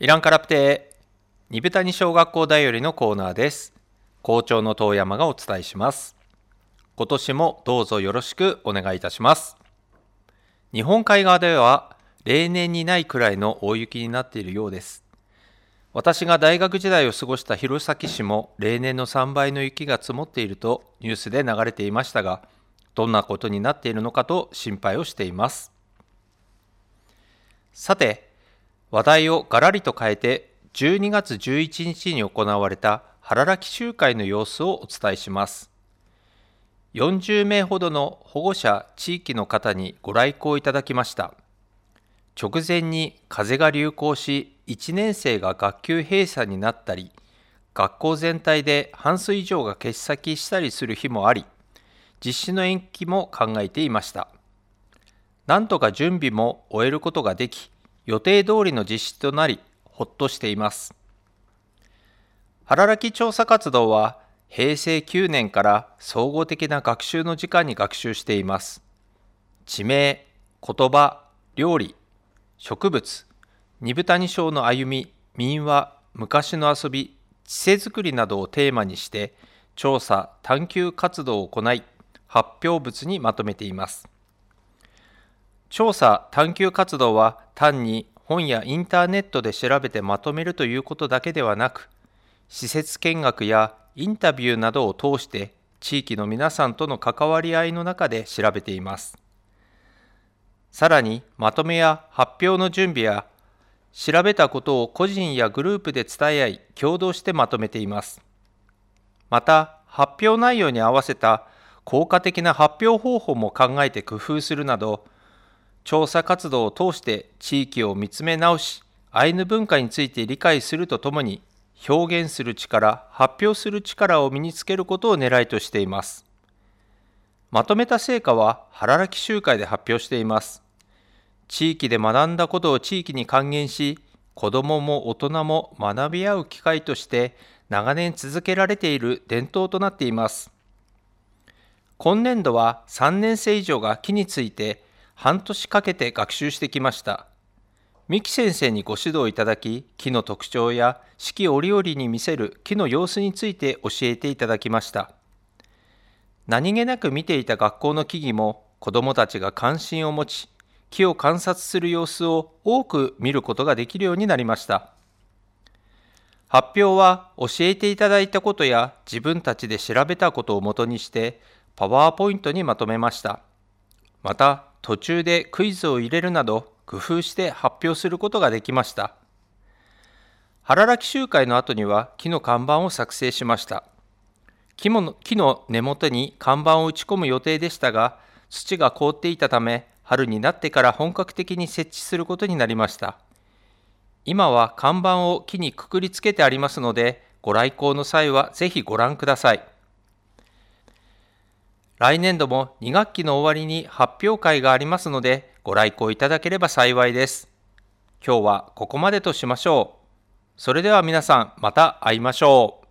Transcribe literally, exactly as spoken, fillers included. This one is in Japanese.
イランカラプテー、二部谷小学校だよりのコーナーです。校長の遠山がお伝えします。今年もどうぞよろしくお願いいたします。日本海側では例年にないくらいの大雪になっているようです。私が大学時代を過ごした弘前市も例年のさんばいの雪が積もっているとニュースで流れていましたが、どんなことになっているのかと心配をしています。さて、話題をガラリと変えてじゅうにがつじゅういちにちに行われた腹らき集会の様子をお伝えします。よんじゅうめいほどの保護者、地域の方にご来校いただきました。直前に風邪が流行し、いちねんせいが学級閉鎖になったり、学校全体で半数以上が欠席したりする日もあり、実施の延期も考えていました。なんとか準備も終えることができ、予定通りの実施となり、ほっとしています。腹らき調査活動は、へいせいきゅうねんから総合的な学習の時間に学習しています。地名、言葉、料理、植物、二部谷小の歩み、民話、昔の遊び、知性づくりなどをテーマにして、調査・探究活動を行い、発表物にまとめています。調査・探究活動は単に本やインターネットで調べてまとめるということだけではなく、施設見学やインタビューなどを通して地域の皆さんとの関わり合いの中で調べています。さらにまとめや発表の準備や調べたことを個人やグループで伝え合い共同してまとめています。また発表内容に合わせた効果的な発表方法も考えて工夫するなど、調査活動を通して地域を見つめ直し、アイヌ文化について理解するとともに、表現する力、発表する力を身につけることを狙いとしています。まとめた成果は腹らき集会で発表しています。地域で学んだことを地域に還元し、子どもも大人も学び合う機会として長年続けられている伝統となっています。今年度はさんねんせい以上が木について半年かけて学習してきました。三木先生にご指導いただき、木の特徴や四季折々に見せる木の様子について教えていただきました。何気なく見ていた学校の木々も子どもたちが関心を持ち、木を観察する様子を多く見ることができるようになりました。発表は教えていただいたことや自分たちで調べたことをもとにしてパワーポイントにまとめました。また途中でクイズを入れるなど工夫して発表することができました。腹らき集会の後には木の看板を作成しました。木も木の根元に看板を打ち込む予定でしたが、土が凍っていたため、春になってから本格的に設置することになりました。今は看板を木にくくりつけてありますので、ご来校の際はぜひご覧ください。来年度もに学期の終わりに発表会がありますので、ご来校いただければ幸いです。今日はここまでとしましょう。それでは皆さん、また会いましょう。